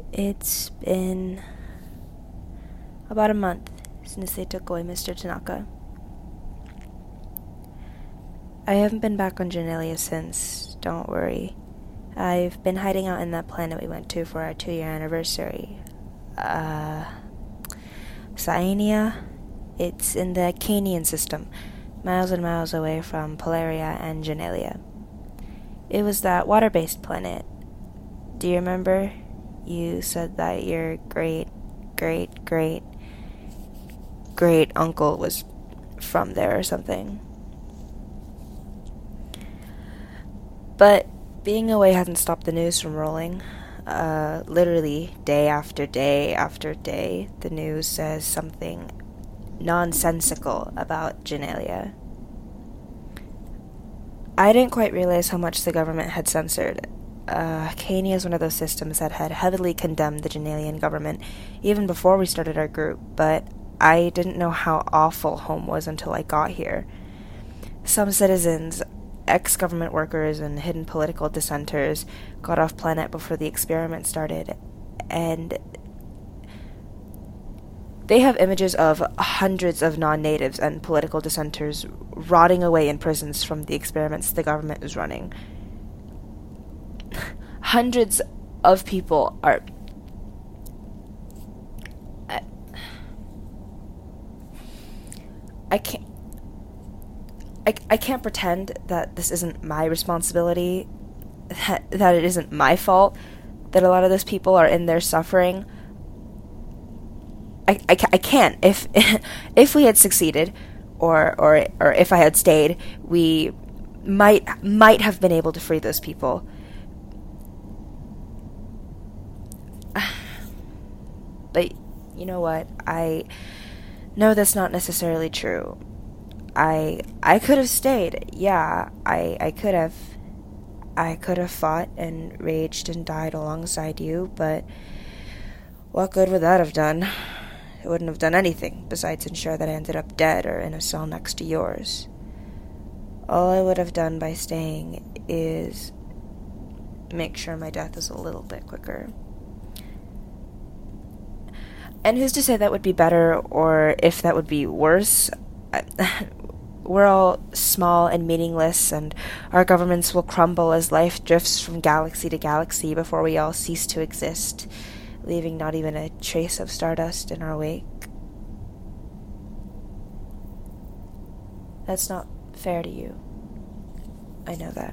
It's been about a month since they took away Mr. Tanaka. I haven't been back on Genelia since, don't worry. I've been hiding out in that planet we went to for our 2-year anniversary. Cyanea? It's in the Canian system, miles and miles away from Polaria and Genelia. It was that water-based planet. Do you remember? You said that your great uncle was from there or something. But being away hasn't stopped the news from rolling. Literally, day after day after day, the news says something nonsensical about Genelia. I didn't quite realize how much the government had censored. Cania is one of those systems that had heavily condemned the Genelian government even before we started our group, but I didn't know how awful home was until I got here. Some citizens, ex-government workers, and hidden political dissenters got off planet before the experiment started, and they have images of hundreds of non-natives and political dissenters rotting away in prisons from the experiments the government is running. Hundreds of people are... I can't pretend that this isn't my responsibility, that it isn't my fault, that a lot of those people are in there suffering. I can't. If we had succeeded, or if I had stayed, we might have been able to free those people. But you know what? I know that's not necessarily true. I could have stayed. Yeah, I could have. I could have fought and raged and died alongside you, but what good would that have done? It wouldn't have done anything besides ensure that I ended up dead or in a cell next to yours. All I would have done by staying is make sure my death is a little bit quicker. And who's to say that would be better, or if that would be worse? We're all small and meaningless, and our governments will crumble as life drifts from galaxy to galaxy before we all cease to exist, leaving not even a trace of stardust in our wake. That's not fair to you. I know that.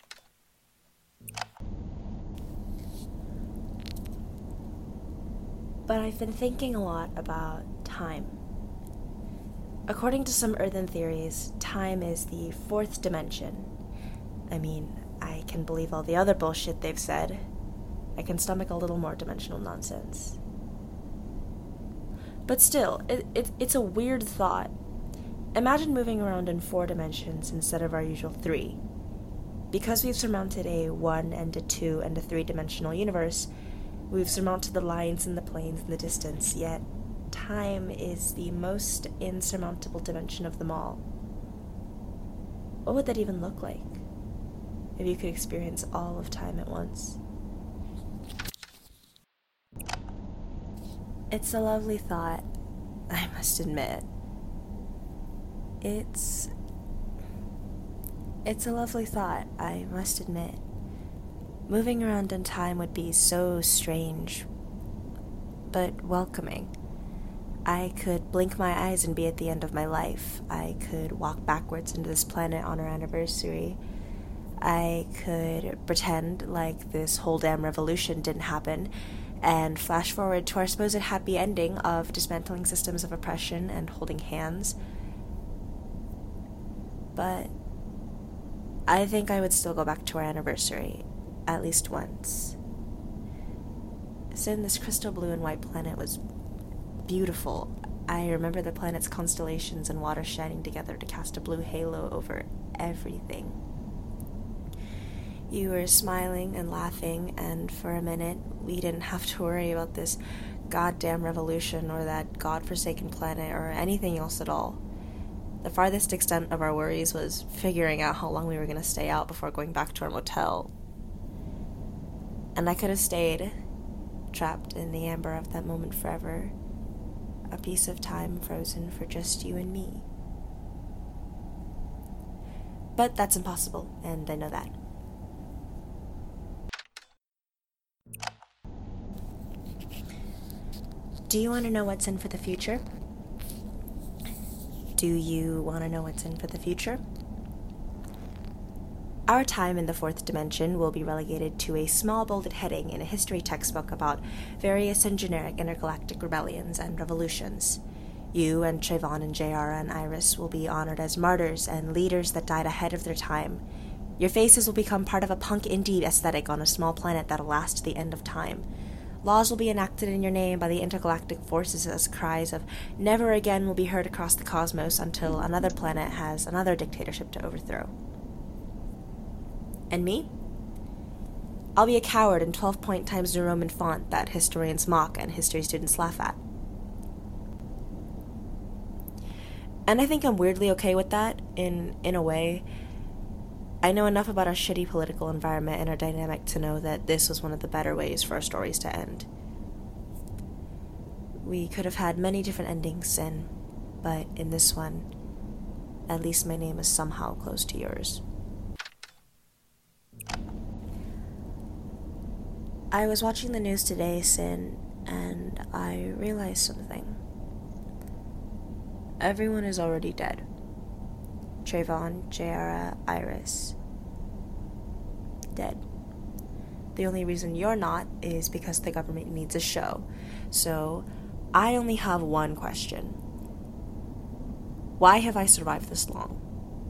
But I've been thinking a lot about time. According to some earthen theories, time is the 4th dimension. I mean, I can believe all the other bullshit they've said. I can stomach a little more dimensional nonsense. But still, it's a weird thought. Imagine moving around in 4 dimensions instead of our usual 3. Because we've surmounted a 1 and a 2 and a 3-dimensional universe, we've surmounted the lines and the planes and the distance, yet time is the most insurmountable dimension of them all. What would that even look like if you could experience all of time at once? It's a lovely thought, I must admit. It's a lovely thought, I must admit. Moving around in time would be so strange, but welcoming. I could blink my eyes and be at the end of my life. I could walk backwards into this planet on our anniversary. I could pretend like this whole damn revolution didn't happen, and flash forward to our supposed happy ending of dismantling systems of oppression and holding hands. But I think I would still go back to our anniversary, at least once. Sin, this crystal blue and white planet was beautiful. I remember the planet's constellations and water shining together to cast a blue halo over everything. You were smiling and laughing, and for a minute, we didn't have to worry about this goddamn revolution or that godforsaken planet or anything else at all. The farthest extent of our worries was figuring out how long we were going to stay out before going back to our motel. And I could have stayed, trapped in the amber of that moment forever, a piece of time frozen for just you and me. But that's impossible, and I know that. Do you want to know what's in for the future? Do you want to know what's in for the future? Our time in the fourth dimension will be relegated to a small bolded heading in a history textbook about various and generic intergalactic rebellions and revolutions. You and Trayvon and Jayara and Iris will be honored as martyrs and leaders that died ahead of their time. Your faces will become part of a punk indie aesthetic on a small planet that'll last to the end of time. Laws will be enacted in your name by the intergalactic forces as cries of never again will be heard across the cosmos until another planet has another dictatorship to overthrow. And me? I'll be a coward in 12-point Times New Roman font that historians mock and history students laugh at. And I think I'm weirdly okay with that, in a way. I know enough about our shitty political environment and our dynamic to know that this was one of the better ways for our stories to end. We could have had many different endings, but in this one, at least my name is somehow close to yours. I was watching the news today, Sin, and I realized something. Everyone is already dead. Trayvon, Jayara, Iris. Dead. The only reason you're not is because the government needs a show. So, I only have one question. Why have I survived this long?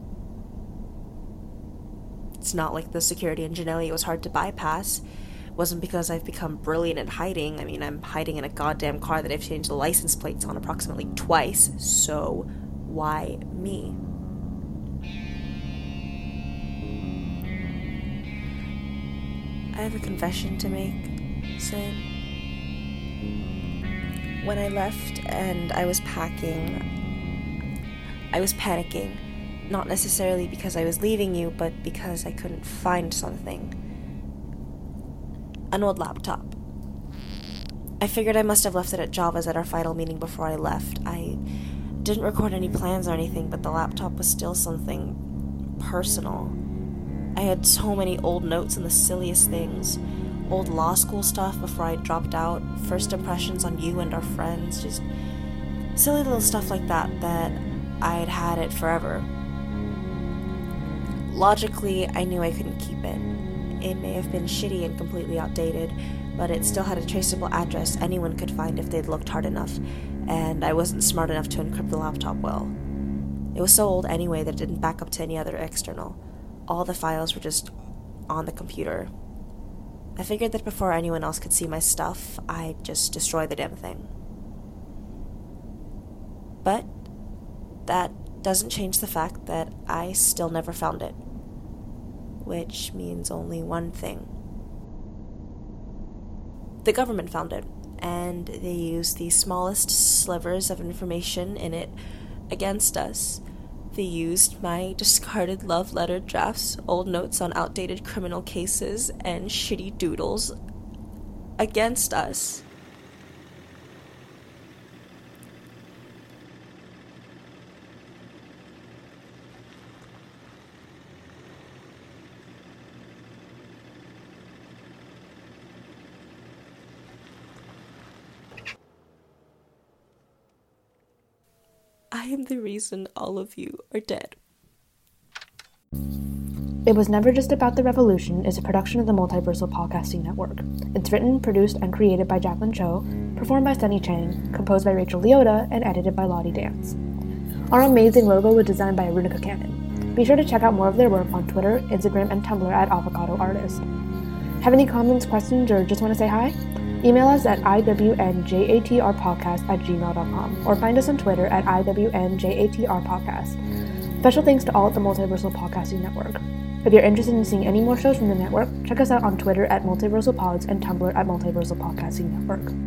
It's not like the security in Janelli was hard to bypass. It wasn't because I've become brilliant at hiding. I mean, I'm hiding in a goddamn car that I've changed the license plates on approximately twice. So, why me? I have a confession to make, Sin. When I left and I was packing, I was panicking. Not necessarily because I was leaving you, but because I couldn't find something. An old laptop. I figured I must have left it at Java's at our final meeting before I left. I didn't record any plans or anything, but the laptop was still something personal. I had so many old notes and the silliest things. Old law school stuff before I dropped out, first impressions on you and our friends, just silly little stuff like that I'd had it forever. Logically, I knew I couldn't keep it. It may have been shitty and completely outdated, but it still had a traceable address anyone could find if they'd looked hard enough, and I wasn't smart enough to encrypt the laptop well. It was so old anyway that it didn't back up to any other external. All the files were just on the computer. I figured that before anyone else could see my stuff, I'd just destroy the damn thing. But that doesn't change the fact that I still never found it. Which means only one thing. The government found it, and they used the smallest slivers of information in it against us. They used my discarded love letter drafts, old notes on outdated criminal cases, and shitty doodles against us. I am the reason all of you are dead. It Was Never Just About the Revolution is a production of the Multiversal Podcasting Network. It's written, produced, and created by Jacqueline Cho, performed by Sunny Chang, composed by Rachel Leota, and edited by Lottie Dance. Our amazing logo was designed by Arunica Cannon. Be sure to check out more of their work on Twitter, Instagram, and Tumblr at Avocado Artist. Have any comments, questions, or just want to say hi? Email us at iwnjatrpodcast@gmail.com or find us on Twitter at iwnjatrpodcast. Special thanks to all at the Multiversal Podcasting Network. If you're interested in seeing any more shows from the network, check us out on Twitter at Multiversal Pods and Tumblr at Multiversal Podcasting Network.